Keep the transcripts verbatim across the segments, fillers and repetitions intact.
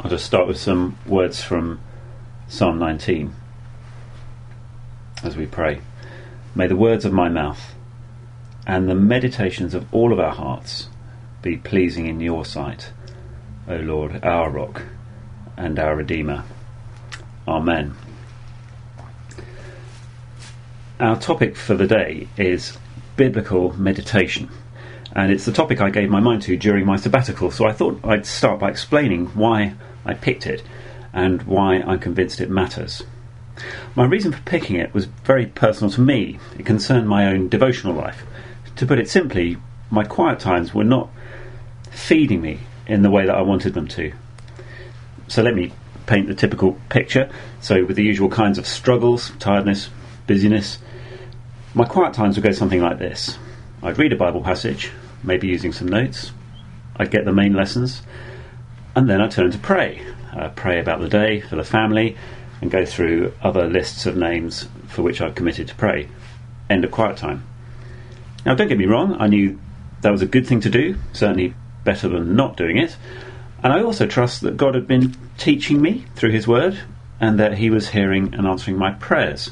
I'll just start with some words from Psalm nineteen as we pray. May the words of my mouth and the meditations of all of our hearts be pleasing in your sight, O Lord, our rock and our Redeemer. Amen. Our topic for the day is biblical meditation, and it's the topic I gave my mind to during my sabbatical, so I thought I'd start by explaining why I picked it and why I'm convinced it matters. My reason for picking it was very personal to me. It concerned my own devotional life. To put it simply, my quiet times were not feeding me in the way that I wanted them to. So let me paint the typical picture. So with the usual kinds of struggles, tiredness, busyness, my quiet times would go something like this. I'd read a Bible passage, maybe using some notes. I'd get the main lessons, and then I'd turn to pray. Uh, pray about the day, for the family, and go through other lists of names for which I've committed to pray. End of quiet time. Now, don't get me wrong, I knew that was a good thing to do, certainly better than not doing it, and I also trust that God had been teaching me through his word, and that he was hearing and answering my prayers.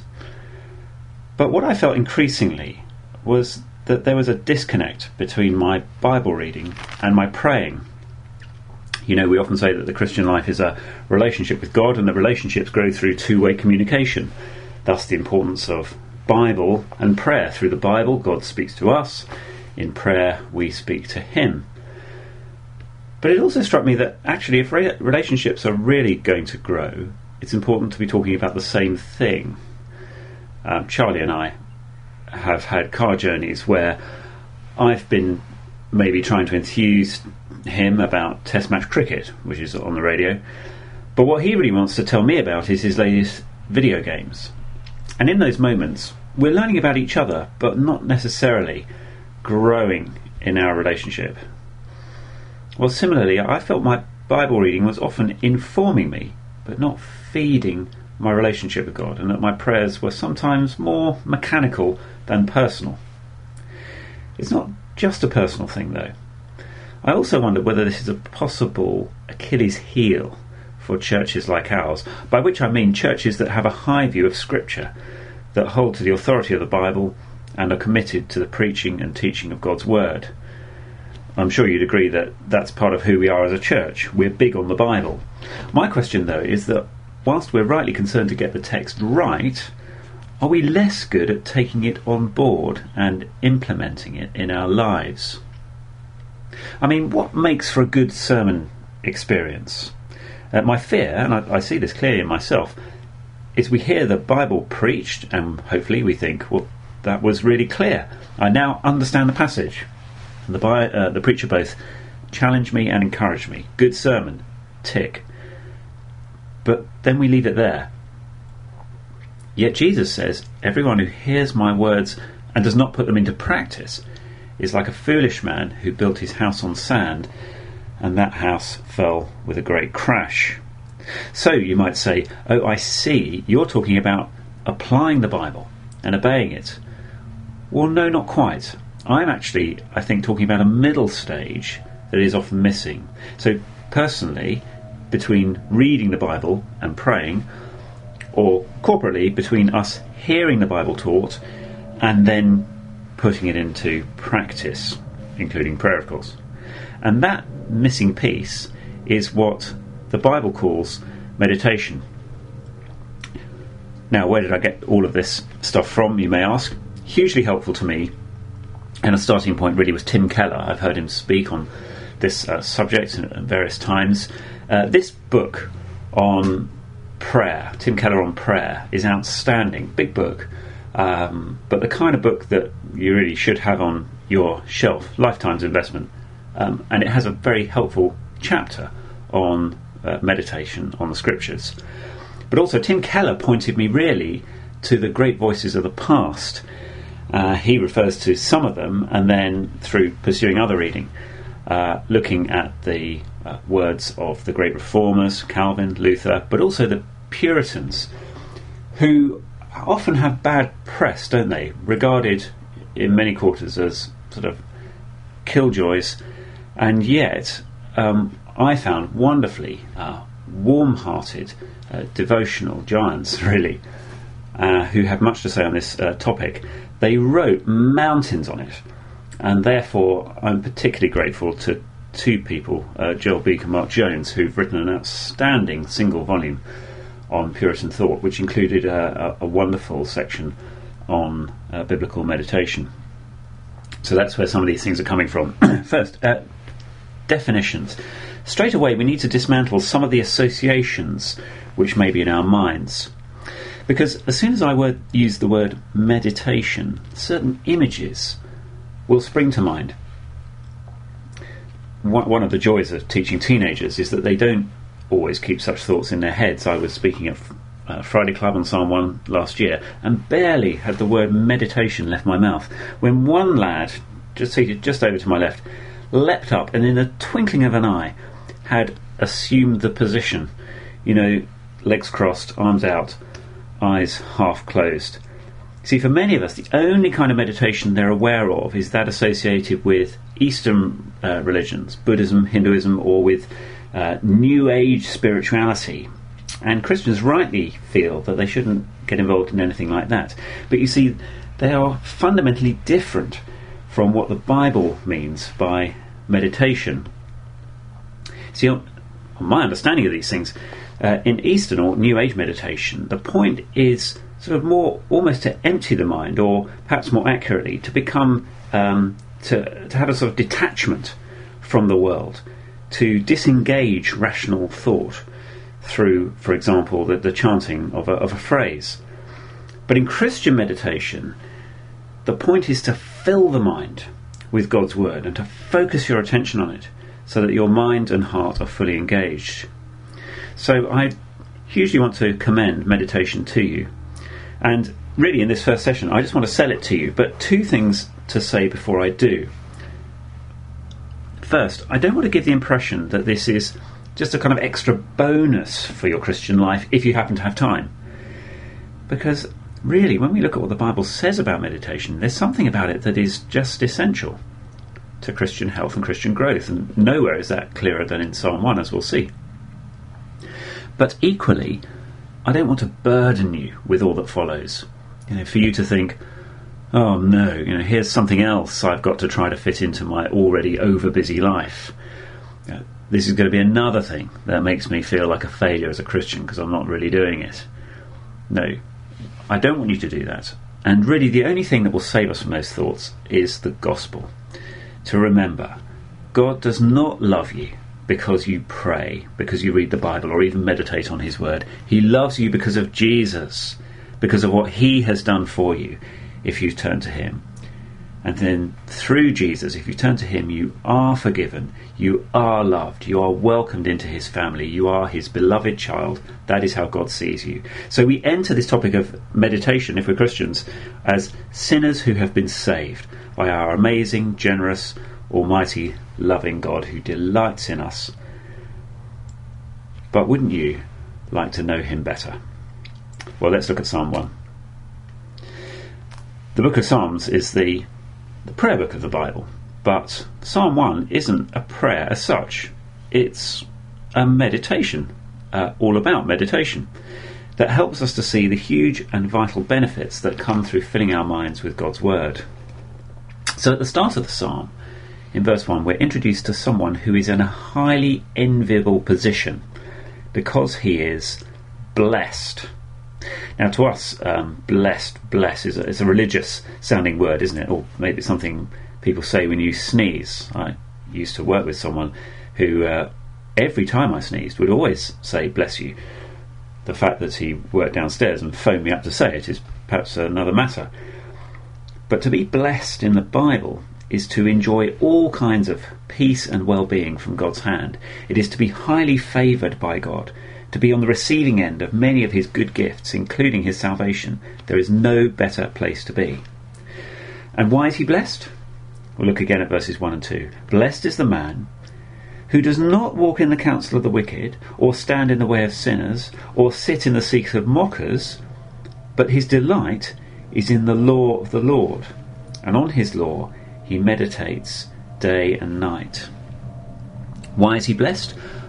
But what I felt increasingly was that there was a disconnect between my Bible reading and my praying. You know, we often say that the Christian life is a relationship with God, and that relationships grow through two-way communication. Thus the importance of Bible and prayer. Through the Bible, God speaks to us. In prayer, we speak to him. But it also struck me that actually if re- relationships are really going to grow, it's important to be talking about the same thing. Um, Charlie and I have had car journeys where I've been maybe trying to enthuse him about Test match cricket, which is on the radio, but what he really wants to tell me about is his latest video games. And in those moments we're learning about each other, but not necessarily growing in our relationship. Well, similarly, I felt my Bible reading was often informing me, but not feeding my relationship with God, and that my prayers were sometimes more mechanical than personal. It's not just a personal thing, though. I also wonder whether this is a possible Achilles heel for churches like ours, by which I mean churches that have a high view of Scripture, that hold to the authority of the Bible and are committed to the preaching and teaching of God's Word. I'm sure you'd agree that that's part of who we are as a church. We're big on the Bible. My question, though, is that whilst we're rightly concerned to get the text right, are we less good at taking it on board and implementing it in our lives? I mean, what makes for a good sermon experience? Uh, my fear, and I, I see this clearly in myself, is we hear the Bible preached and hopefully we think, well, that was really clear. I now understand the passage. And the, uh, the preacher both challenged me and encouraged me. Good sermon. Tick. But then we leave it there. Yet Jesus says, everyone who hears my words and does not put them into practice is like a foolish man who built his house on sand, and that house fell with a great crash. So you might say, oh, I see, you're talking about applying the Bible and obeying it. Well, no, not quite. I'm actually, I think, talking about a middle stage that is often missing. So personally, between reading the Bible and praying, or corporately between us hearing the Bible taught and then putting it into practice, including prayer, of course. And that missing piece is what the Bible calls meditation. Now, where did I get all of this stuff from, you may ask? Hugely helpful to me, and a starting point really was Tim Keller. I've heard him speak on this uh, subject at various times. Uh, this book on prayer, Tim Keller on prayer, is outstanding. Big book, um, but the kind of book that you really should have on your shelf, lifetime's investment. Um, and it has a very helpful chapter on uh, meditation on the Scriptures. But also Tim Keller pointed me really to the great voices of the past. Uh, he refers to some of them, and then through pursuing other reading, uh, looking at the uh, words of the great reformers, Calvin, Luther, but also the Puritans, who often have bad press, don't they? Regarded in many quarters as sort of killjoys, and yet um, I found wonderfully uh, warm-hearted, uh, devotional giants, really, uh, who have much to say on this uh, topic. They wrote mountains on it, and therefore I'm particularly grateful to two people, uh, Joel Beek and Mark Jones, who've written an outstanding single volume on Puritan thought, which included a, a, a wonderful section on uh, biblical meditation. So that's where some of these things are coming from. First, uh, definitions. Straight away, we need to dismantle some of the associations which may be in our minds. Because as soon as I word, use the word meditation, certain images will spring to mind. One, one of the joys of teaching teenagers is that they don't always keep such thoughts in their heads. I was speaking at uh, Friday Club on Psalm one last year, and barely had the word meditation left my mouth when one lad, just seated just over to my left, leapt up and in the twinkling of an eye had assumed the position. You know, legs crossed, arms out, eyes half closed. See, for many of us, the only kind of meditation they're aware of is that associated with Eastern uh, religions, Buddhism, Hinduism, or with uh, New Age spirituality. And Christians rightly feel that they shouldn't get involved in anything like that. But you see, they are fundamentally different from what the Bible means by meditation. See, on my understanding of these things, uh, in Eastern or New Age meditation, the point is sort of more almost to empty the mind, or perhaps more accurately, to become um, to to have a sort of detachment from the world, to disengage rational thought through, for example, the, the chanting of a, of a phrase. But in Christian meditation, the point is to fill the mind with God's word and to focus your attention on it so that your mind and heart are fully engaged. So I hugely want to commend meditation to you. And really in this first session I just want to sell it to you, but two things to say before I do. First, I don't want to give the impression that this is just a kind of extra bonus for your Christian life if you happen to have time. Because really, when we look at what the Bible says about meditation, there's something about it that is just essential to Christian health and Christian growth, and nowhere is that clearer than in Psalm one, as we'll see. But equally, I don't want to burden you with all that follows. You know, for you to think, oh no, you know, here's something else I've got to try to fit into my already over-busy life. You know, this is going to be another thing that makes me feel like a failure as a Christian because I'm not really doing it. No, I don't want you to do that. And really the only thing that will save us from those thoughts is the gospel. To remember, God does not love you because you pray, because you read the Bible or even meditate on his word. He loves you because of Jesus, because of what he has done for you if you turn to him. And then through Jesus, if you turn to him, you are forgiven, you are loved, you are welcomed into his family, you are his beloved child. That is how God sees you. So we enter this topic of meditation, if we're Christians, as sinners who have been saved by our amazing, generous, almighty, loving God who delights in us. But wouldn't you like to know him better? Well, let's look at Psalm one. The book of Psalms is the the prayer book of the Bible, but Psalm one isn't a prayer as such. It's a meditation, uh, all about meditation, that helps us to see the huge and vital benefits that come through filling our minds with God's word. So at the start of the psalm, in verse one, we're introduced to someone who is in a highly enviable position because he is blessed. Now, to us, um, blessed, bless is a, is a religious sounding word, isn't it? Or maybe it's something people say when you sneeze. I used to work with someone who, uh, every time I sneezed, would always say, bless you. The fact that he worked downstairs and phoned me up to say it is perhaps another matter. But to be blessed in the Bible is to enjoy all kinds of peace and well-being from God's hand. It is to be highly favoured by God, to be on the receiving end of many of his good gifts, including his salvation. There is no better place to be. And why is he blessed? We'll look again at verses one and two. Blessed is the man who does not walk in the counsel of the wicked, or stand in the way of sinners, or sit in the seats of mockers, but his delight is in the law of the Lord, and on his law he meditates day and night. Why is he blessed?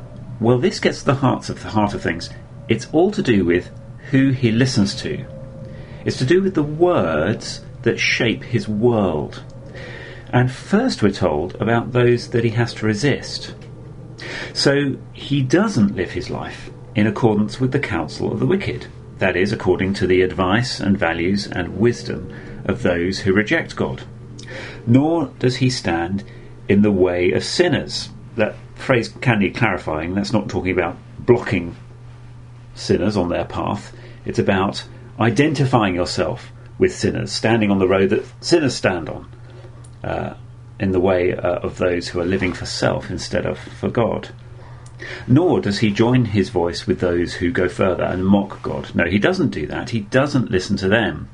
Well, this gets to the heart of the heart of things. It's all to do with who he listens to. It's to do with the words that shape his world. And first we're told about those that he has to resist. So he doesn't live his life in accordance with the counsel of the wicked. That is, according to the advice and values and wisdom of those who reject God. Nor does he stand in the way of sinners. That phrase can need clarifying. That's not talking about blocking sinners on their path. It's about identifying yourself with sinners, standing on the road that sinners stand on, uh, in the way uh, of those who are living for self instead of for God. Nor does he join his voice with those who go further and mock God. No, he doesn't do that. He doesn't listen to them.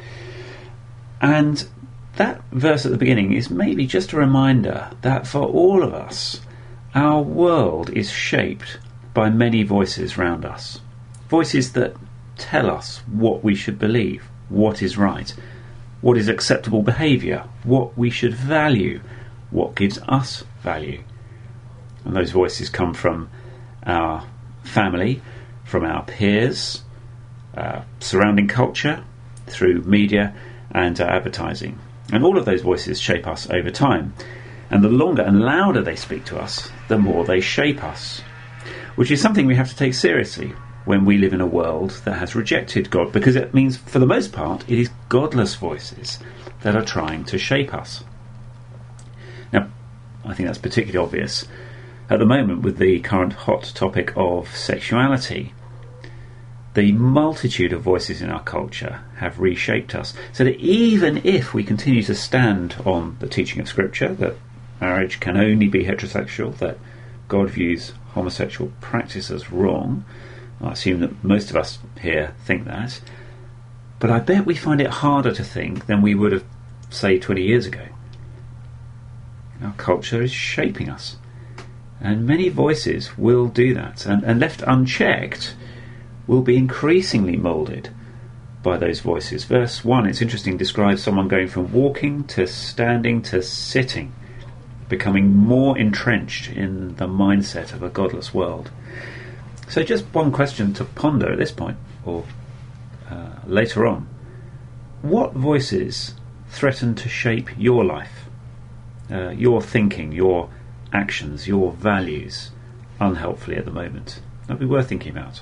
And that verse at the beginning is maybe just a reminder that for all of us, our world is shaped by many voices round us. Voices that tell us what we should believe, what is right, what is acceptable behaviour, what we should value, what gives us value. And those voices come from our family, from our peers, uh, surrounding culture, through media and uh, advertising. And all of those voices shape us over time. And the longer and louder they speak to us, the more they shape us. Which is something we have to take seriously when we live in a world that has rejected God, because it means, for the most part, it is godless voices that are trying to shape us. Now, I think that's particularly obvious at the moment with the current hot topic of sexuality. The multitude of voices in our culture have reshaped us, so that even if we continue to stand on the teaching of Scripture, that marriage can only be heterosexual, that God views homosexual practice as wrong, I assume that most of us here think that, but I bet we find it harder to think than we would have, say, twenty years ago. Our culture is shaping us, and many voices will do that, and, and left unchecked will be increasingly moulded by those voices. Verse one, it's interesting, describes someone going from walking to standing to sitting, becoming more entrenched in the mindset of a godless world. So just one question to ponder at this point, or uh, later on. What voices threaten to shape your life, uh, your thinking, your actions, your values, unhelpfully at the moment? That'd be worth thinking about.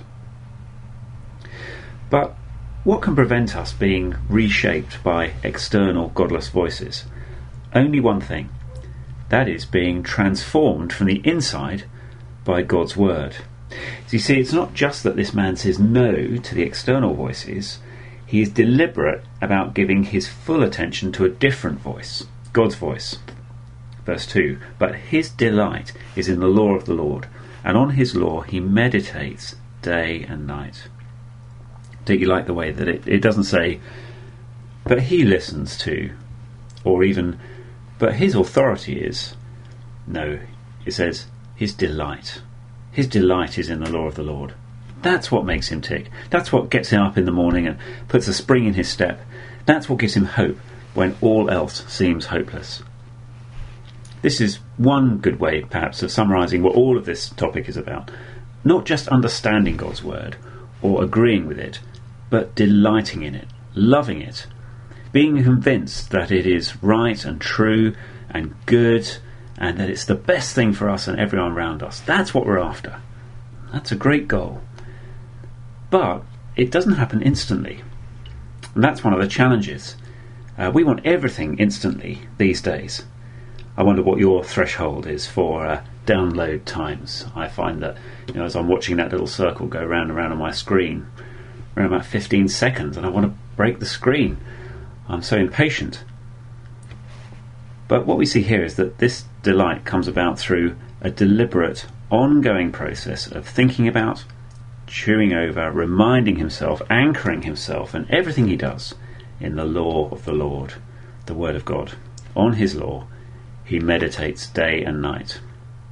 But what can prevent us being reshaped by external godless voices? Only one thing. That is being transformed from the inside by God's word. So you see, it's not just that this man says no to the external voices. He is deliberate about giving his full attention to a different voice, God's voice. Verse two, but his delight is in the law of the Lord, and on his law he meditates day and night. Don't you like the way that it, it doesn't say, but he listens to, or even, but his authority is. No, it says, his delight. His delight is in the law of the Lord. That's what makes him tick. That's what gets him up in the morning and puts a spring in his step. That's what gives him hope when all else seems hopeless. This is one good way, perhaps, of summarising what all of this topic is about. Not just understanding God's word or agreeing with it, but delighting in it, loving it, being convinced that it is right and true and good, and that it's the best thing for us and everyone around us. That's what we're after. That's a great goal. But it doesn't happen instantly. And that's one of the challenges. Uh, we want everything instantly these days. I wonder what your threshold is for uh, download times. I find that, you know, as I'm watching that little circle go round and round on my screen, around about fifteen seconds, and I want to break the screen. I'm so impatient. But what we see here is that this delight comes about through a deliberate, ongoing process of thinking about, chewing over, reminding himself, anchoring himself and everything he does in the law of the Lord, the Word of God. On his law, he meditates day and night.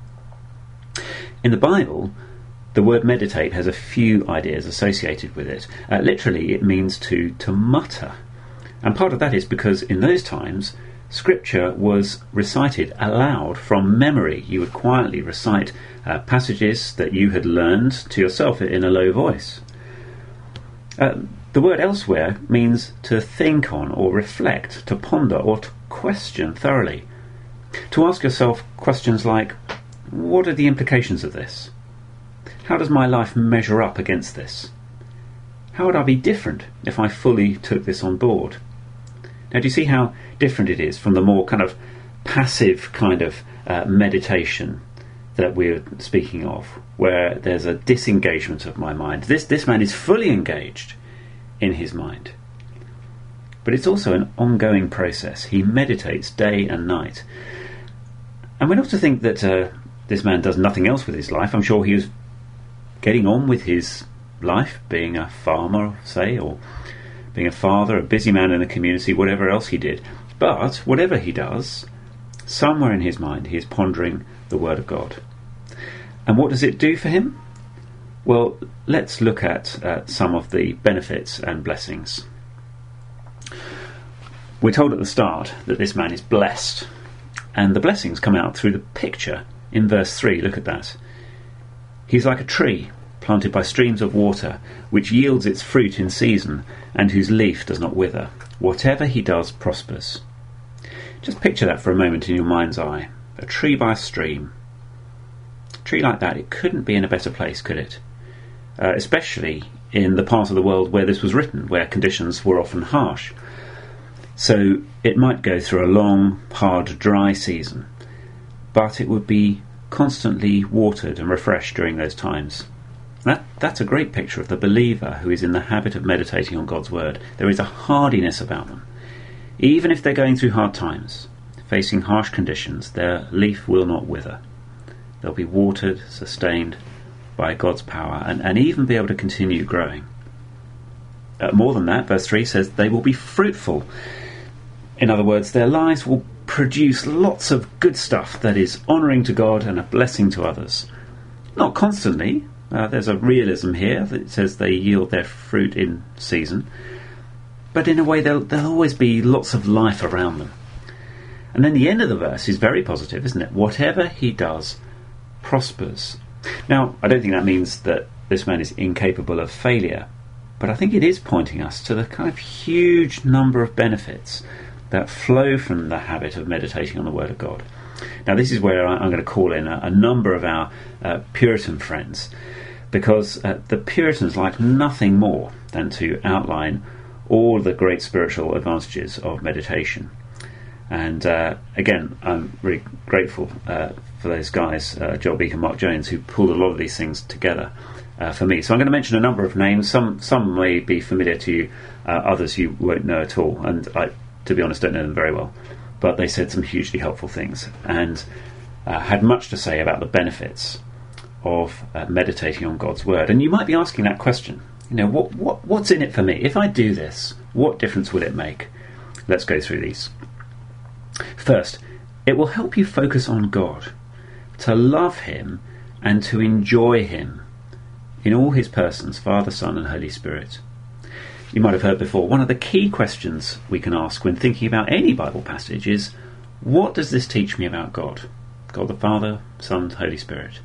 In the Bible, the word meditate has a few ideas associated with it. Uh, literally, it means to, to mutter. And part of that is because in those times, Scripture was recited aloud from memory. You would quietly recite uh, passages that you had learned to yourself in a low voice. Uh, the word elsewhere means to think on or reflect, to ponder or to question thoroughly. To ask yourself questions like, what are the implications of this? How does my life measure up against this? How would I be different if I fully took this on board? Now, do you see how different it is from the more kind of passive kind of uh, meditation that we're speaking of, where there's a disengagement of my mind? This, this man is fully engaged in his mind. But it's also an ongoing process. He meditates day and night. And we're not to think that uh, this man does nothing else with his life. I'm sure he was getting on with his life, being a farmer, say, or being a father, a busy man in the community, whatever else he did. But whatever he does, somewhere in his mind he is pondering the Word of God. And what does it do for him? Well, let's look at uh, some of the benefits and blessings. We're told at the start that this man is blessed, and the blessings come out through the picture in verse three. Look at that. He's like a tree planted by streams of water, which yields its fruit in season, and whose leaf does not wither. Whatever he does prospers. Just picture that for a moment in your mind's eye. A tree by a stream. A tree like that, it couldn't be in a better place, could it? Uh, especially in the part of the world where this was written, where conditions were often harsh. So it might go through a long, hard, dry season, but it would be constantly watered and refreshed during those times. That, that's a great picture of the believer who is in the habit of meditating on God's Word. There is a hardiness about them. Even if they're going through hard times, facing harsh conditions, their leaf will not wither. They'll be watered, sustained by God's power, and, and even be able to continue growing. Uh, more than that, verse three says they will be fruitful. In other words, their lives will produce lots of good stuff that is honouring to God and a blessing to others. Not constantly. Uh, there's a realism here that says they yield their fruit in season. But in a way, there'll, there'll always be lots of life around them. And then the end of the verse is very positive, isn't it? Whatever he does prospers. Now, I don't think that means that this man is incapable of failure, but I think it is pointing us to the kind of huge number of benefits that flow from the habit of meditating on the Word of God. Now, this is where I'm going to call in a, a number of our uh, Puritan friends, because uh, the Puritans like nothing more than to outline all the great spiritual advantages of meditation. And uh, again, I'm really grateful uh, for those guys, uh, Joel Beek and Mark Jones, who pulled a lot of these things together uh, for me. So I'm going to mention a number of names. Some some may be familiar to you, uh, others you won't know at all. And I, to be honest, don't know them very well. But they said some hugely helpful things and uh, had much to say about the benefits of uh, meditating on God's Word. And you might be asking that question, you know, what, what what's in it for me? If I do this, what difference will it make? Let's go through these. First, it will help you focus on God, to love Him and to enjoy Him in all His persons, Father, Son and Holy Spirit. You might have heard before, one of the key questions we can ask when thinking about any Bible passage is, what does this teach me about God? God the Father, Son, Holy Spirit.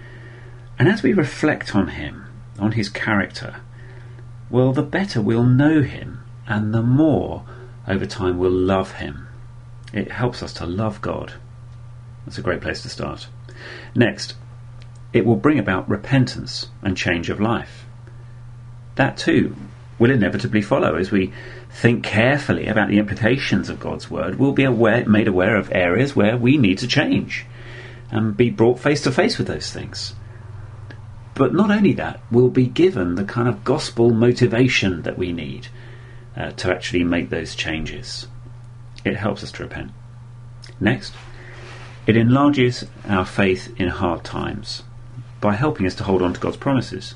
And as we reflect on Him, on His character, well, the better we'll know Him, and the more over time we'll love Him. It helps us to love God. That's a great place to start. Next, it will bring about repentance and change of life. That too will inevitably follow as we think carefully about the implications of God's Word. We'll be aware, made aware of areas where we need to change and be brought face to face with those things. But not only that, we'll be given the kind of gospel motivation that we need uh, to actually make those changes. It helps us to repent. Next, it enlarges our faith in hard times by helping us to hold on to God's promises.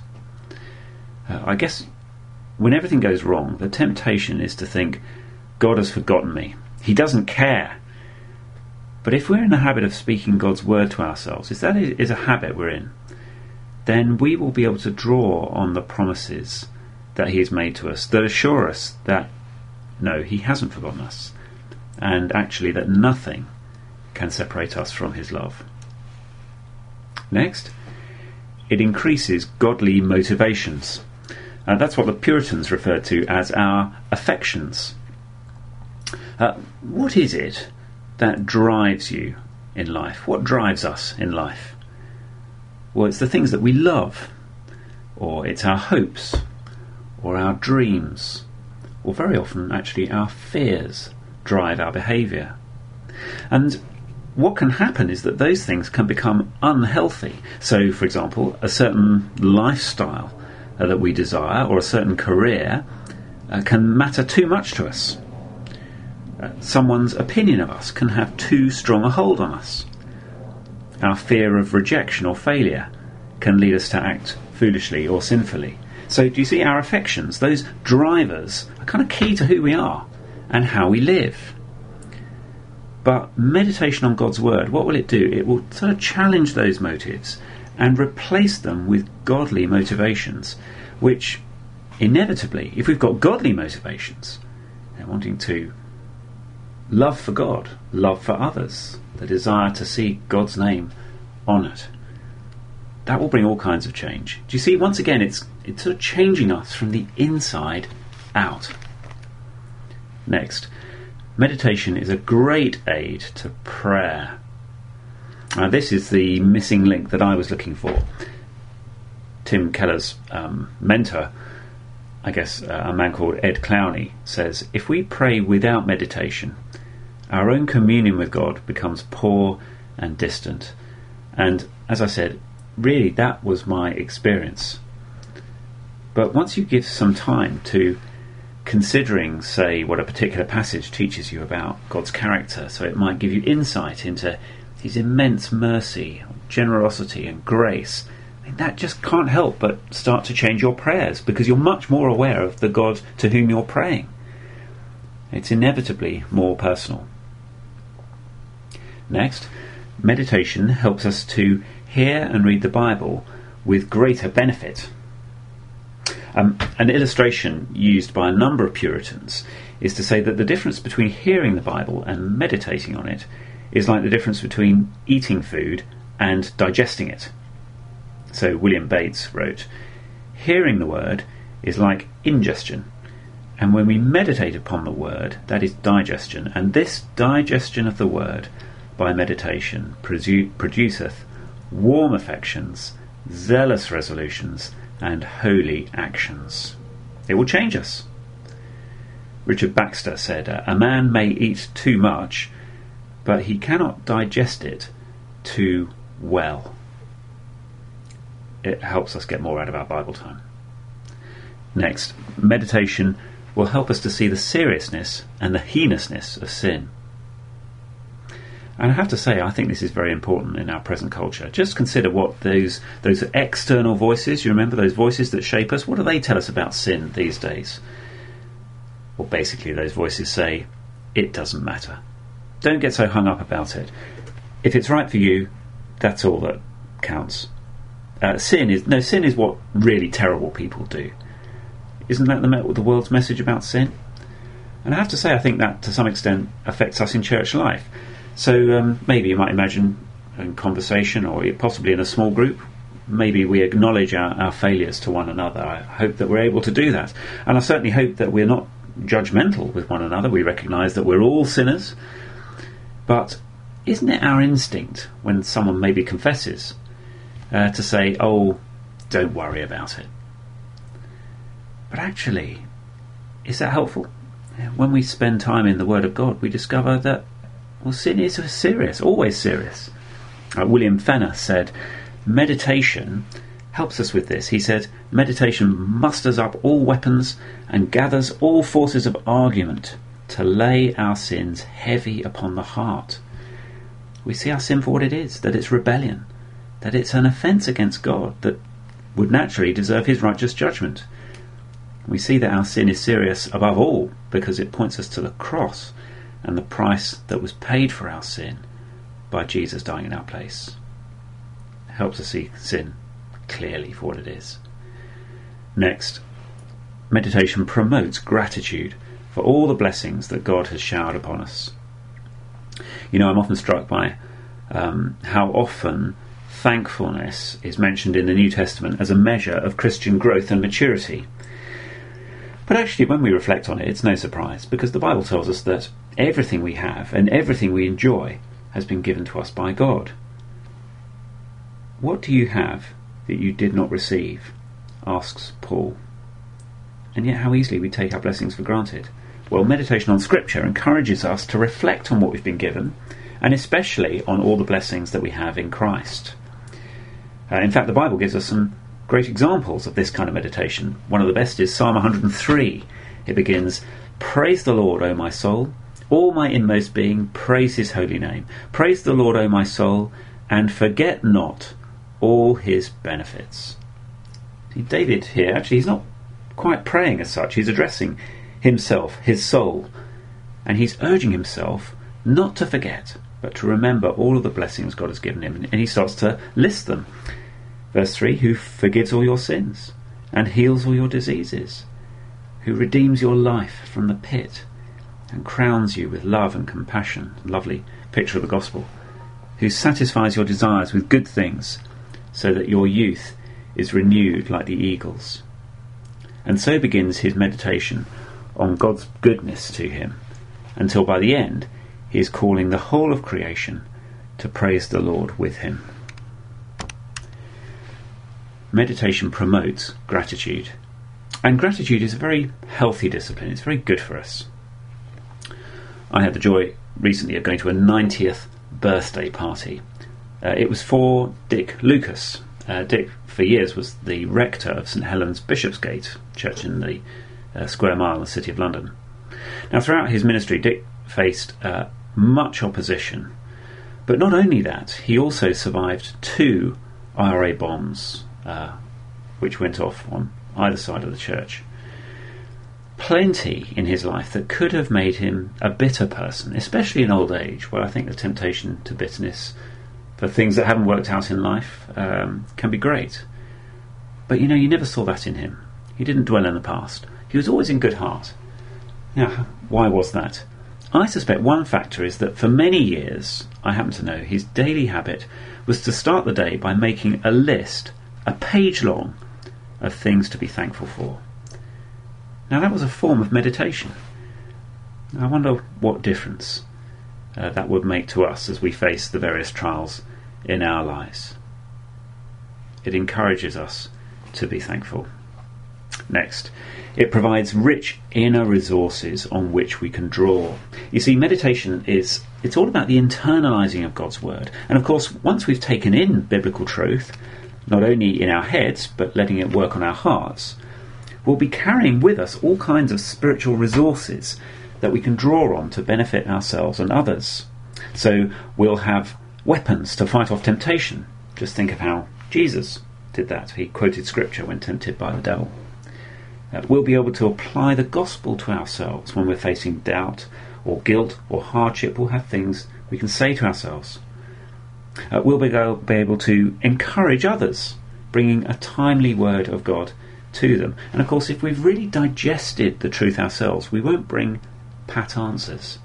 Uh, I guess when everything goes wrong, the temptation is to think, God has forgotten me. He doesn't care. But if we're in the habit of speaking God's Word to ourselves, if that is a habit we're in, then we will be able to draw on the promises that He has made to us that assure us that, no, He hasn't forgotten us. and actually that nothing can separate us from his love. Next, it increases godly motivations. Uh, that's what the Puritans referred to as our affections. Uh, what is it that drives you in life? What drives us in life? Well, it's the things that we love, or it's our hopes, or our dreams, or very often actually our fears drive our behaviour. And what can happen is that those things can become unhealthy. So, for example, a certain lifestyle uh, that we desire, or a certain career, uh, can matter too much to us. Uh, someone's opinion of us can have too strong a hold on us. Our fear of rejection or failure can lead us to act foolishly or sinfully. So do you see, our affections, those drivers, are kind of key to who we are and how we live. But meditation on God's Word, what will it do? It will sort of challenge those motives and replace them with godly motivations, which inevitably, if we've got godly motivations, they're wanting to love for God, love for others, the desire to see God's name honoured, that will bring all kinds of change. Do you see, once again, it's, it's sort of changing us from the inside out. Next, meditation is a great aid to prayer. Now, this is the missing link that I was looking for. Tim Keller's um, mentor, I guess uh, a man called Ed Clowney, says, if we pray without meditation, our own communion with God becomes poor and distant. And as I said, really that was my experience. But once you give some time to considering, say, what a particular passage teaches you about God's character, so it might give you insight into his immense mercy, generosity and grace, I mean, that just can't help but start to change your prayers, because you're much more aware of the God to whom you're praying. It's inevitably more personal. Next, meditation helps us to hear and read the Bible with greater benefit. Um, an illustration used by a number of Puritans is to say that the difference between hearing the Bible and meditating on it is like the difference between eating food and digesting it. So William Bates wrote, hearing the word is like ingestion, and when we meditate upon the word, that is digestion, and this digestion of the word by meditation produ- produceth warm affections, zealous resolutions, and holy actions. It will change us. Richard Baxter said, a man may eat too much, but he cannot digest it too well. It helps us get more out of our Bible time. Next, meditation will help us to see the seriousness and the heinousness of sin. And I have to say, I think this is very important in our present culture. Just consider what those those external voices, you remember those voices that shape us, what do they tell us about sin these days? Well, basically those voices say, it doesn't matter. Don't get so hung up about it. If it's right for you, that's all that counts. Uh, sin is no sin is what really terrible people do. Isn't that the, the world's message about sin? And I have to say, I think that to some extent affects us in church life. So um, maybe you might imagine in conversation, or possibly in a small group, maybe we acknowledge our, our failures to one another. I hope that we're able to do that. And I certainly hope that we're not judgmental with one another. We recognise that we're all sinners. But isn't it our instinct, when someone maybe confesses, uh, to say, oh, don't worry about it? But actually, is that helpful? When we spend time in the Word of God, we discover that, well, sin is serious, always serious. Uh, William Fenner said, meditation helps us with this. He said, meditation musters up all weapons and gathers all forces of argument to lay our sins heavy upon the heart. We see our sin for what it is, that it's rebellion, that it's an offence against God that would naturally deserve his righteous judgment. We see that our sin is serious above all because it points us to the cross and the price that was paid for our sin by Jesus dying in our place. It helps us see sin clearly for what it is. Next, meditation promotes gratitude for all the blessings that God has showered upon us. You know, I'm often struck by um, how often thankfulness is mentioned in the New Testament as a measure of Christian growth and maturity. But actually, when we reflect on it, it's no surprise, because the Bible tells us that everything we have and everything we enjoy has been given to us by God. What do you have that you did not receive? Asks Paul. And yet how easily we take our blessings for granted. Well, meditation on Scripture encourages us to reflect on what we've been given, and especially on all the blessings that we have in Christ. Uh, in fact, the Bible gives us some great examples of this kind of meditation. One of the best is Psalm one hundred three. It begins, "Praise the Lord, O my soul. All my inmost being, praise his holy name. Praise the Lord, O my soul, and forget not all his benefits." See, David here, actually, he's not quite praying as such. He's addressing himself, his soul, and he's urging himself not to forget, but to remember all of the blessings God has given him. And he starts to list them. Verse three, "Who forgives all your sins and heals all your diseases, who redeems your life from the pit and crowns you with love and compassion." Lovely picture of the gospel. "Who satisfies your desires with good things, so that your youth is renewed like the eagles." And so begins his meditation on God's goodness to him, until by the end he is calling the whole of creation to praise the Lord with him. Meditation promotes gratitude, and gratitude is a very healthy discipline. It's very good for us. I had the joy recently of going to a ninetieth birthday party. Uh, it was for Dick Lucas. Uh, Dick, for years, was the rector of St Helens Bishopsgate Church in the uh, Square Mile in the City of London. Now, throughout his ministry, Dick faced uh, much opposition. But not only that, he also survived two I R A bombs, uh, which went off on either side of the church. Plenty in his life that could have made him a bitter person, especially in old age, where I think the temptation to bitterness for things that haven't worked out in life um, can be great. But you know, you never saw that in him. He didn't dwell in the past. He was always in good heart. Now, why was that? I suspect one factor is that for many years, I happen to know, his daily habit was to start the day by making a list, a page long, of things to be thankful for. Now, that was a form of meditation. I wonder what difference uh, that would make to us as we face the various trials in our lives. It encourages us to be thankful. Next, it provides rich inner resources on which we can draw. You see, meditation is, it's all about the internalising of God's word. And of course, once we've taken in biblical truth, not only in our heads, but letting it work on our hearts, we'll be carrying with us all kinds of spiritual resources that we can draw on to benefit ourselves and others. So we'll have weapons to fight off temptation. Just think of how Jesus did that. He quoted scripture when tempted by the devil. Uh, we'll be able to apply the gospel to ourselves when we're facing doubt or guilt or hardship. We'll have things we can say to ourselves. Uh, we'll be able, be able to encourage others, bringing a timely word of God to them. And of course, if we've really digested the truth ourselves, we won't bring pat answers.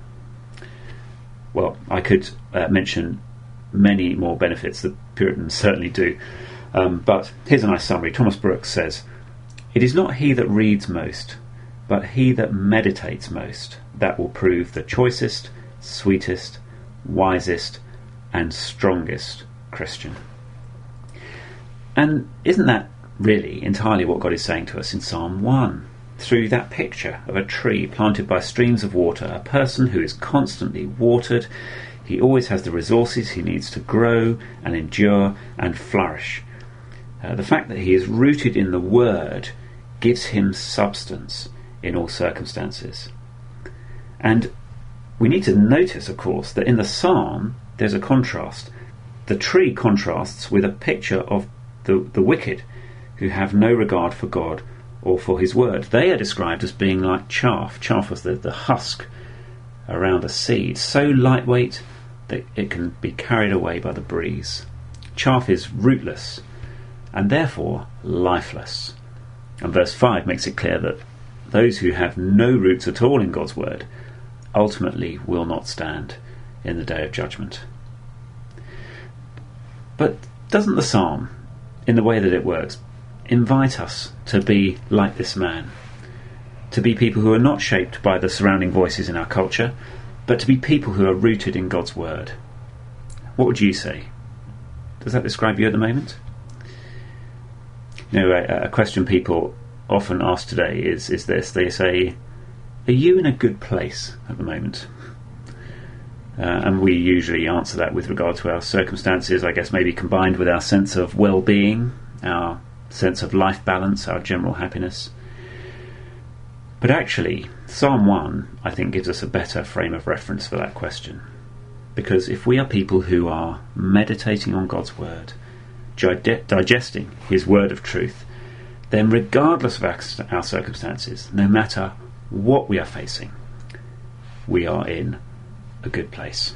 Well, I could uh, mention many more benefits that Puritans certainly do. Um, but here's a nice summary. Thomas Brooks says, "It is not he that reads most, but he that meditates most, that will prove the choicest, sweetest, wisest, and strongest Christian." And isn't that really entirely what God is saying to us in Psalm one? Through that picture of a tree planted by streams of water, a person who is constantly watered, he always has the resources he needs to grow and endure and flourish. Uh, the fact that he is rooted in the Word gives him substance in all circumstances. And we need to notice, of course, that in the psalm there's a contrast. The tree contrasts with a picture of the, the wicked, who have no regard for God or for his word. They are described as being like chaff. Chaff was the, the husk around a seed, so lightweight that it can be carried away by the breeze. Chaff is rootless and therefore lifeless. And verse five makes it clear that those who have no roots at all in God's word ultimately will not stand in the day of judgment. But doesn't the psalm, in the way that it works, invite us to be like this man? To be people who are not shaped by the surrounding voices in our culture, but to be people who are rooted in God's word. What would you say? Does that describe you at the moment? You know, a, a question people often ask today is, is this. They say, are you in a good place at the moment? Uh, and we usually answer that with regard to our circumstances, I guess maybe combined with our sense of well-being, our sense of life balance, our general happiness. But actually, Psalm one, I think, gives us a better frame of reference for that question. Because if we are people who are meditating on God's word, digesting his word of truth, then regardless of our, our circumstances, no matter what we are facing, we are in a good place.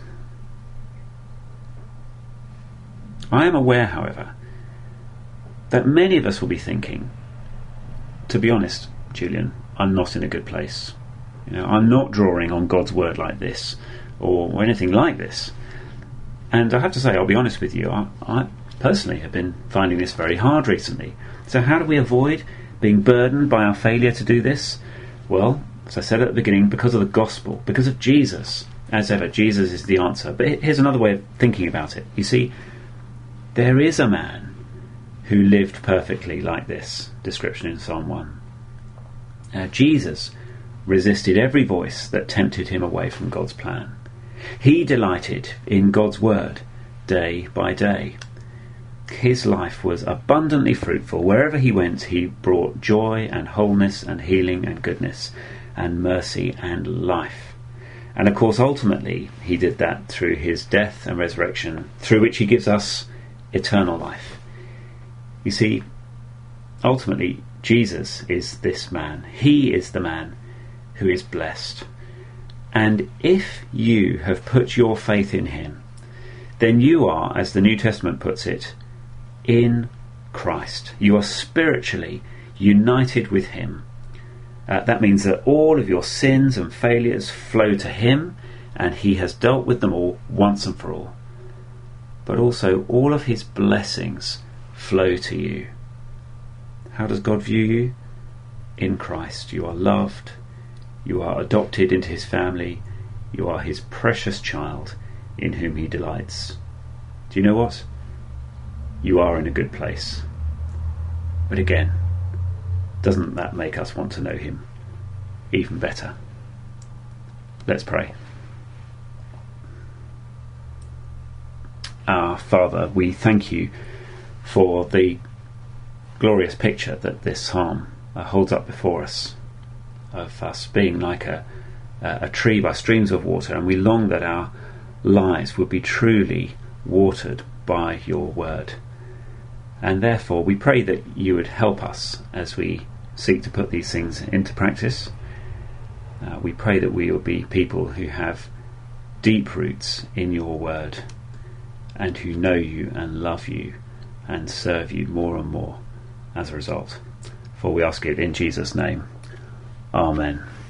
I am aware, however, that many of us will be thinking, to be honest, Julian, I'm not in a good place. You know, I'm not drawing on God's word like this, or anything like this. And I have to say, I'll be honest with you, I, I personally have been finding this very hard recently. So how do we avoid being burdened by our failure to do this? Well, as I said at the beginning, because of the gospel, because of Jesus. As ever, Jesus is the answer. But here's another way of thinking about it. You see, there is a man who lived perfectly like this description in Psalm one. Uh, Jesus resisted every voice that tempted him away from God's plan. He delighted in God's word day by day. His life was abundantly fruitful. Wherever he went, he brought joy and wholeness and healing and goodness and mercy and life. And of course, ultimately, he did that through his death and resurrection, through which he gives us eternal life. You see, ultimately, Jesus is this man. He is the man who is blessed. And if you have put your faith in him, then you are, as the New Testament puts it, in Christ. You are spiritually united with him. Uh, that means that all of your sins and failures flow to him, and he has dealt with them all once and for all. But also all of his blessings flow to you. How does God view you? In Christ. You are loved. You are adopted into his family. You are his precious child in whom he delights. Do you know what? You are in a good place. But again, doesn't that make us want to know him even better? Let's pray. Our Father, we thank you for the glorious picture that this psalm uh, holds up before us, of us being like a, a tree by streams of water, and we long that our lives would be truly watered by your word. And therefore we pray that you would help us as we seek to put these things into practice. Uh, we pray that we will be people who have deep roots in your word, and who know you and love you and serve you more and more as a result. For we ask it in Jesus' name. Amen.